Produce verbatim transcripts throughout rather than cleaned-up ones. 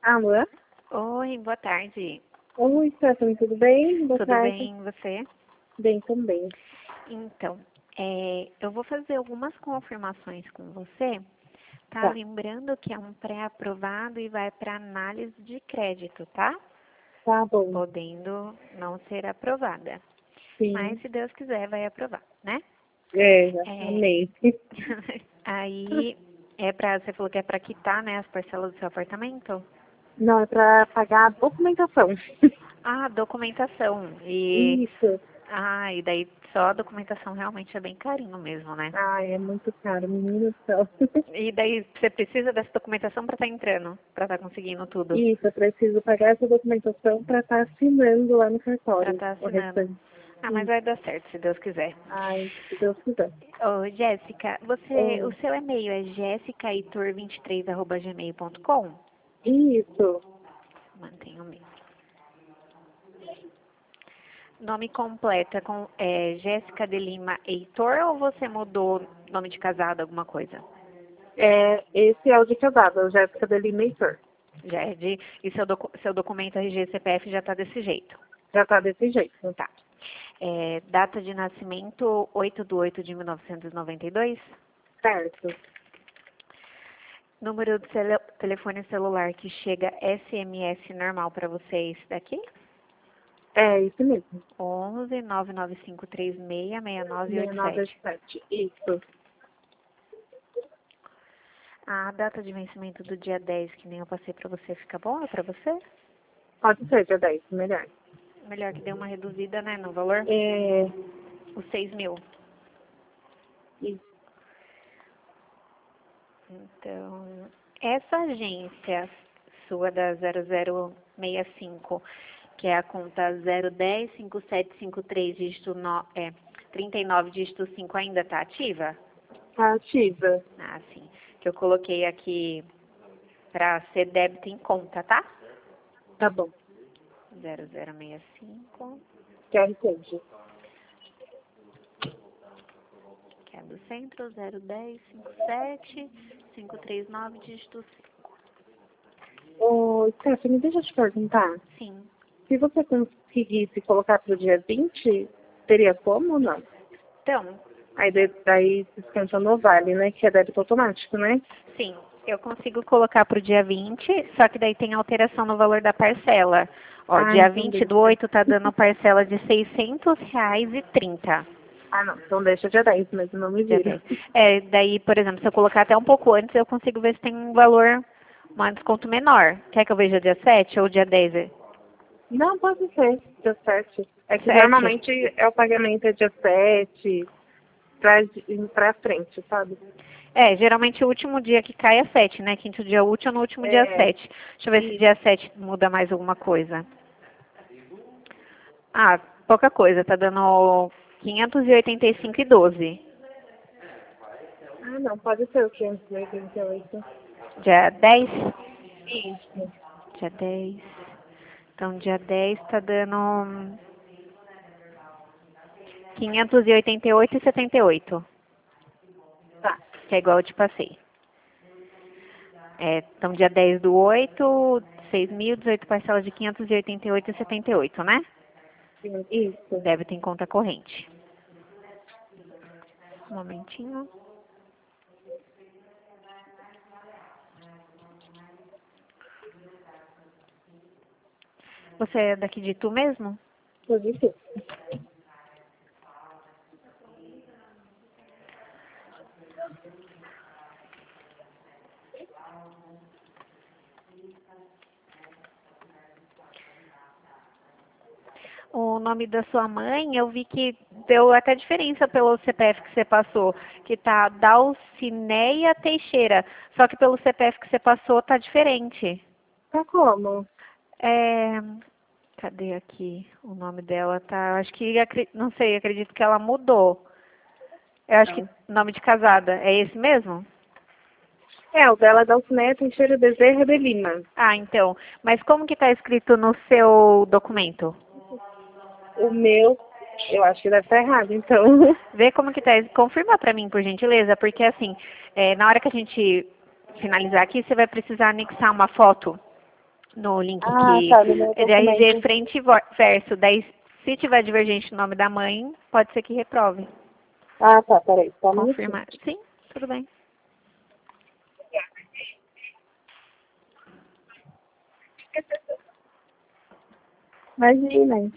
Alô? Oi, boa tarde. Oi, Stephanie, tudo bem? Boa Tudo tarde. bem, você? Bem também. Então, é, eu vou fazer algumas confirmações com você. Tá Tá, lembrando que é um pré-aprovado e vai para análise de crédito, tá? tá bom. Podendo não ser aprovada. Sim. Mas, se Deus quiser, vai aprovar, né? É, já É, amei. aí, é pra, você falou que é para quitar, né, as parcelas do seu apartamento? Não, é pra pagar a documentação. Ah, documentação. E, Isso. ah, e daí só a documentação realmente é bem carinho mesmo, né? Ai, é muito caro, menino do céu. E daí você precisa dessa documentação para estar entrando, para estar conseguindo tudo, Isso, eu preciso pagar essa documentação pra estar assinando lá no para cartório estar o assinando. restante. Ah, mas Isso. vai dar certo, se Deus quiser. Ai, se Deus quiser. Ô, Jéssica, você, o Oh, seu e-mail é jessicaitor vinte e três arroba gmail ponto com? isso. Mantenha o mesmo. Nome completo é, com, é Jéssica de Lima Heitor ou você mudou nome de casado, alguma coisa? É, esse é o de casada, o Jéssica Deli Meitor. Já é de, e seu, docu, seu documento R G C P F já está desse jeito. Já tá desse jeito. Tá. É, data de nascimento oito de oito de mil novecentos e noventa e dois. Certo. Número de celu telefone celular que chega S M S normal para vocês daqui? É isso mesmo. onze nove nove cinco três seis seis nove oito sete. seis nove sete. Isso. A data de vencimento do dia dez, que nem eu passei para você, fica boa para você? Pode ser dia dez, melhor. Melhor que dê uma reduzida, né, no valor? É, Os seis mil. isso. Então, essa agência sua da zero zero seis cinco, que é a conta zero um zero cinco sete cinco três, dígito no, é, trinta e nove, dígito cinco, ainda está ativa? Tá ativa. Ah, sim. Que eu coloquei aqui para ser débito em conta, tá? Tá bom. zero zero seis cinco, Q R Code. que é do centro, zero um zero cinco sete cinco três nove, dígito cinco. Ô, Stephanie, deixa eu te perguntar. Sim. Se você conseguisse colocar pro dia vinte, teria como ou não? Então, Aí de- daí descansa no Vale, né? Que é débito automático, né? sim, eu consigo colocar para o dia vinte, só que daí tem alteração no valor da parcela. Ó, Ah, dia então vinte do deixa. oito tá dando parcela de seiscentos reais e trinta. Ah, não. Então deixa dia dez mesmo, não me Dia vira. dez. É, daí, por exemplo, se eu colocar até um pouco antes, eu consigo ver se tem um valor, um desconto menor. Quer que eu veja dia sete ou dia dez? Não, pode ser. Dia sete. É que sete. normalmente é o pagamento é dia sete, pra, pra frente, sabe? É, geralmente o último dia que cai é sete, né? Quinto dia útil no último dia É, sete. Deixa eu ver se isso. dia sete muda mais alguma coisa. Ah, pouca coisa, tá dando quinhentos e oitenta e cinco e doze. Ah, não, pode ser o quinhentos e oitenta e oito. Dia dez? Isso. Dia dez. Então, dia dez tá dando quinhentos e oitenta e oito e setenta e oito, Tá, que é igual eu te passei. É, então, dia dez do oito, seis mil, dezoito parcelas de quinhentos e oitenta e oito e setenta e oito, né? sim, isso. Débito em conta corrente. Um momentinho. Você é daqui de Tu mesmo? Tudo isso. O nome da sua mãe, eu vi que deu até diferença pelo C P F que você passou, que tá Dalcineia Teixeira. Só que pelo C P F que você passou tá diferente. Tá como? É, cadê aqui o nome dela? Tá, acho que, acre- não sei, acredito que ela mudou. Eu acho que Não. nome de casada, é esse mesmo? É, o dela é da Alcinete Teixeira Bezerra de Lima. Ah, então. Mas como que tá escrito no seu documento? O meu, eu acho que deve estar errado, então. Vê como que tá. Confirma pra mim, por gentileza, porque assim, é, na hora que a gente finalizar aqui, você vai precisar anexar uma foto no link Ah, que tá, no meu é de R G documento. frente e vo- verso. Daí, se tiver divergente o nome da mãe, pode ser que reprove. Ah, tá, peraí, só um minutinho. Confirmar. Sim, tudo bem. Imagina.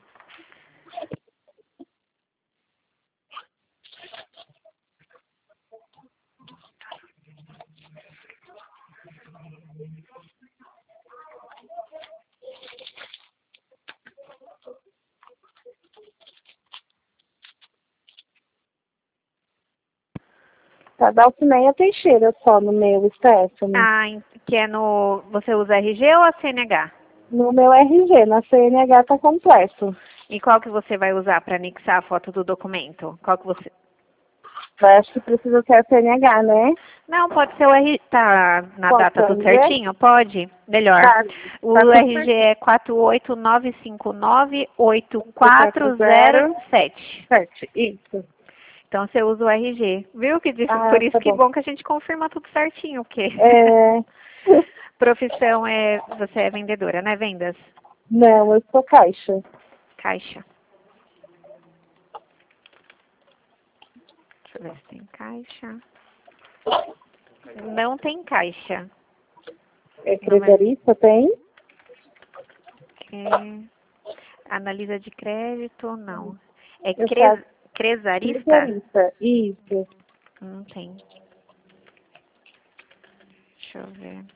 Tá, Dalcineia Teixeira só no meu Stephanie. Ah, em- que é no... Você usa R G ou a C N H? No meu R G, na C N H tá completo. E qual que você vai usar para anexar a foto do documento? Qual que você... Eu acho que precisa ser a C N H, né? Não, pode ser o R G. Tá na Pode data ser o tudo R G? certinho? Pode? Melhor. Tá, O tá tudo R G certinho. é quatro oito nove cinco nove oito quatro quatro zero zero sete. sete, isso. Então você usa o R G. Viu que disse? Ah, Por isso tá que bom. bom que a gente confirma tudo certinho, porque É... profissão é. Você é vendedora, né? Vendas? Não, eu sou caixa. Caixa. Deixa eu ver se tem caixa. Não tem caixa. É Número- crediarista, tem? é, analisa de crédito, não. É Eu cres, faço cresarista? crediarista, isso. Não tem. Deixa eu ver.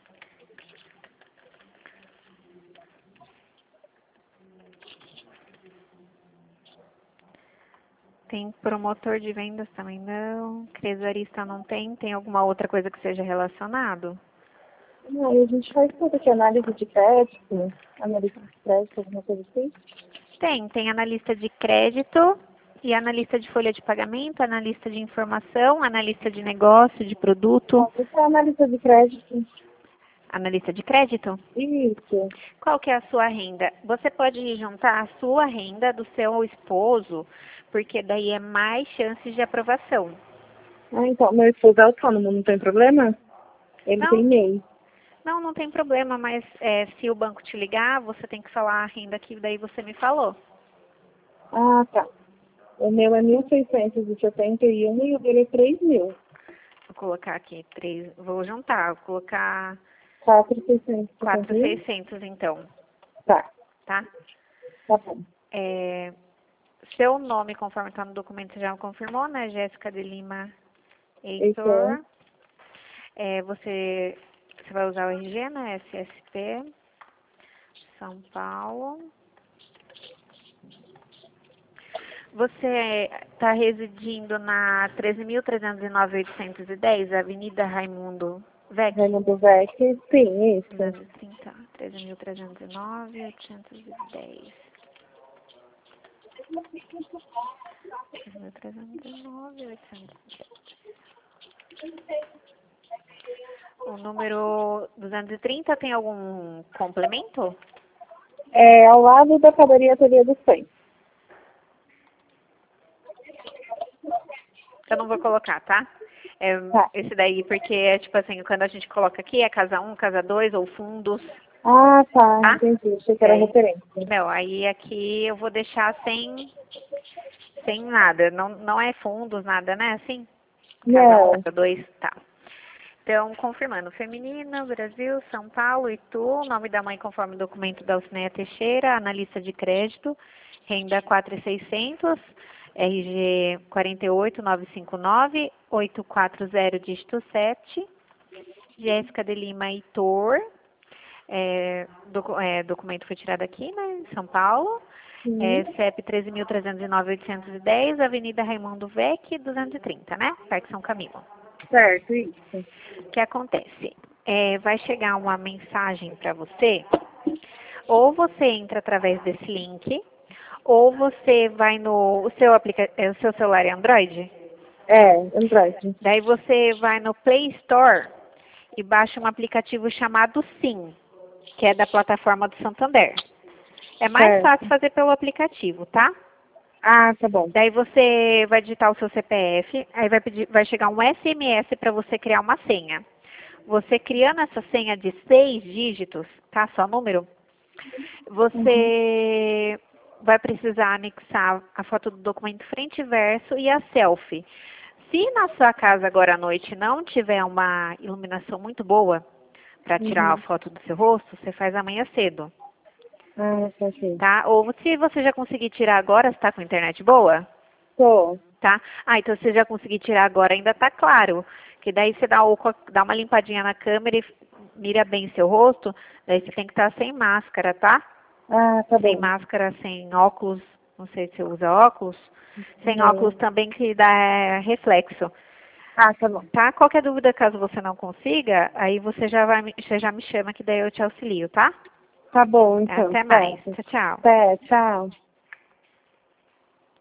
Tem promotor de vendas também não. Cresarista não tem. Tem alguma outra coisa que seja relacionado? Aí a gente faz tudo aqui, análise de crédito, análise de crédito, alguma coisa assim. Tem. Tem analista de crédito e analista de folha de pagamento, analista de informação, analista de negócio, de produto. Bom, isso é análise de crédito. Analista de crédito? Isso. Qual que é a sua renda? Você pode juntar a sua renda do seu esposo, porque daí é mais chances de aprovação. Ah, então, meu esposo é autônomo, não tem problema? Ele tem Não, M E I. não, não tem problema, mas é, se o banco te ligar, você tem que falar a renda que daí você me falou. Ah, tá. O meu é mil seiscentos e setenta e um e o dele é três mil. Vou colocar aqui três, vou juntar, vou colocar quatro mil seiscentos e setenta quatro e mil e um? seiscentos então, Tá, tá? tá bom. É, seu nome, conforme está no documento, você já confirmou, né? Jéssica de Lima Esse é. Heitor. É, você, você vai usar o R G, né? S S P, São Paulo. Você está residindo na treze mil trezentos e nove oitocentos e dez, Avenida Raimundo Vec? Raimundo Vec, sim, isso. duzentos e trinta, treze mil trezentos e nove oitocentos e dez. treze mil trezentos e nove oitocentos e dez. O número duzentos e trinta tem algum complemento? É ao lado da padaria Ateliê do Cem. Eu não vou colocar, tá? É, Tá. esse daí, porque é tipo assim, quando a gente coloca aqui é casa um, casa dois ou fundos, Ah, tá, tá? entendi. Achei que era É, referência. não, aí aqui eu vou deixar sem, sem nada. Não, não é fundos, nada, né? Assim? Casa um, Não. casa dois, tá. Então, confirmando, feminina, Brasil, São Paulo, Itu, nome da mãe conforme o documento da Alcineia Teixeira, analista de crédito, renda quatro mil e seiscentos, R G quatro oito nove cinco nove oito quatro zero dígito sete, Jéssica de Lima Heitor, é, docu é, documento foi tirado aqui, né, em São Paulo, é, Sim. C E P treze mil trezentos e nove oitocentos e dez, Avenida Raimundo Vec, duzentos e trinta, né, Parque São Camilo. Certo, isso. O que acontece? É, vai chegar uma mensagem para você, ou você entra através desse link, ou você vai no o seu, aplica, é, o seu celular é Android, É, Android. daí você vai no Play Store e baixa um aplicativo chamado Sim, que é da plataforma do Santander. É mais Certo. fácil fazer pelo aplicativo, tá? Ah, tá bom. Daí você vai digitar o seu C P F, aí vai, pedir, vai chegar um S M S para você criar uma senha. você criando essa senha de seis dígitos, tá? Só número, você uhum. vai precisar anexar a foto do documento frente e verso e a selfie. Se na sua casa agora à noite não tiver uma iluminação muito boa para tirar uhum. a foto do seu rosto, você faz amanhã cedo. Ah, perfeito. Tá? Ou se você já conseguir tirar agora, você tá com a internet boa? Tô. Tá? Ah, então se você já conseguir tirar agora, ainda tá claro. Que daí você dá, o, dá uma limpadinha na câmera e mira bem seu rosto, daí você tem que estar sem máscara, tá? Ah, tá sem bom. máscara, sem óculos, não sei se você usa óculos. Sem não. óculos também que dá reflexo. Ah, tá bom. Tá? Qualquer dúvida, caso você não consiga, aí você já, vai, você já me chama que daí eu te auxilio, tá? Tá bom, então. Até mais. Tchau, tchau. Até, tchau.